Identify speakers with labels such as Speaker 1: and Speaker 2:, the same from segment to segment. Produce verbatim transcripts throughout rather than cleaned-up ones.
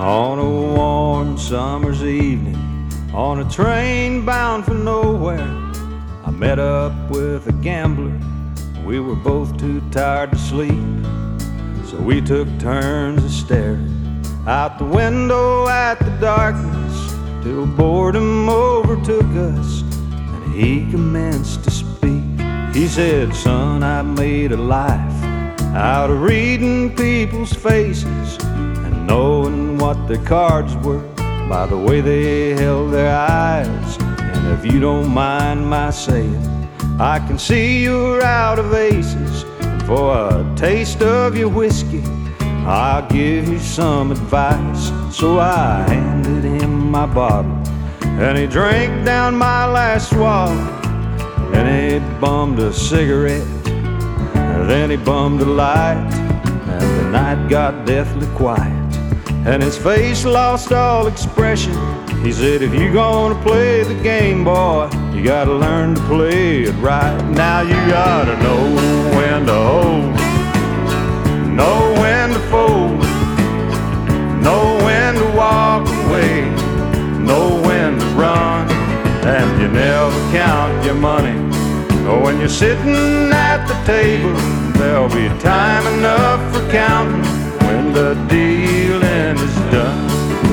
Speaker 1: On a warm summer's evening, on a train bound for nowhere, I met up with a gambler. We were both too tired to sleep, so we took turns of staring out the window at the darkness, till boredom overtook us and he commenced to speak. He said, "Son, I made a life out of reading people's faces and knowing what their cards were by the way they held their eyes. And if you don't mind my saying, I can see you're out of aces. And for a taste of your whiskey, I'll give you some advice." So I handed him my bottle, and he drank down my last swallow. Then he bummed a cigarette, and then he bummed a light, and the night got deathly quiet, and his face lost all expression. He said, "If you're gonna play the game, boy, you gotta learn to play it right. Now you gotta know when to hold, know when to fold, know when to walk away, know when to run, and you never count your money. Or when you're sitting at the table, there'll be time enough for counting when the dealing is done."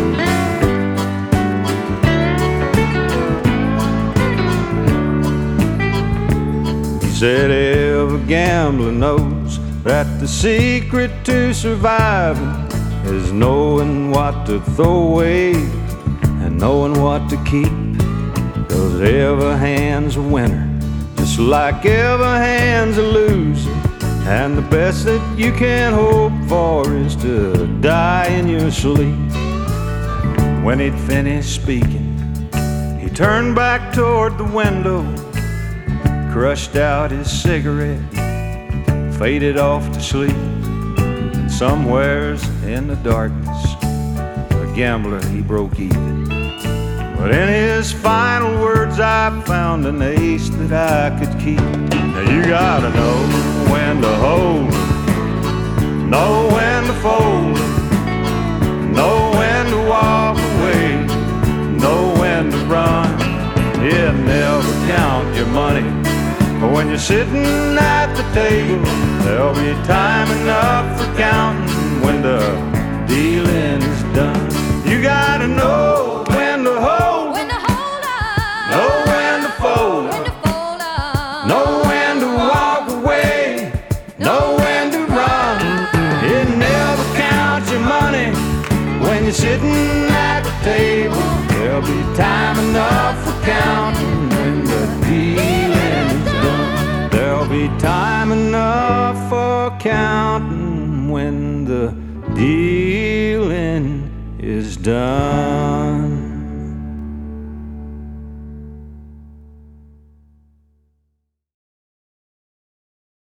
Speaker 1: He said every gambler knows that the secret to surviving is knowing what to throw away and knowing what to keep. 'Cause every hand's a winner, just like every hand's a loser, and the best that you can hope for is to die in your sleep. When he'd finished speaking, he turned back toward the window, crushed out his cigarette, faded off to sleep. And somewheres in the darkness, a gambler, he broke even. But in his final words, I found an ace that I could keep. Now you gotta know when to hold, know when to fold, know when to walk away, know when to run. Yeah, never count your money. But when you're sitting at the table, there'll be time enough for counting when the dealing is done. You gotta know when to hold,
Speaker 2: When to hold up,
Speaker 1: know when to fold,
Speaker 2: when to fold up,
Speaker 1: know when to walk away, know when to run. It never count your money when you're sitting at the table. There'll be time enough for counting when the dealing is done. There'll be time enough for counting when the dealing is done.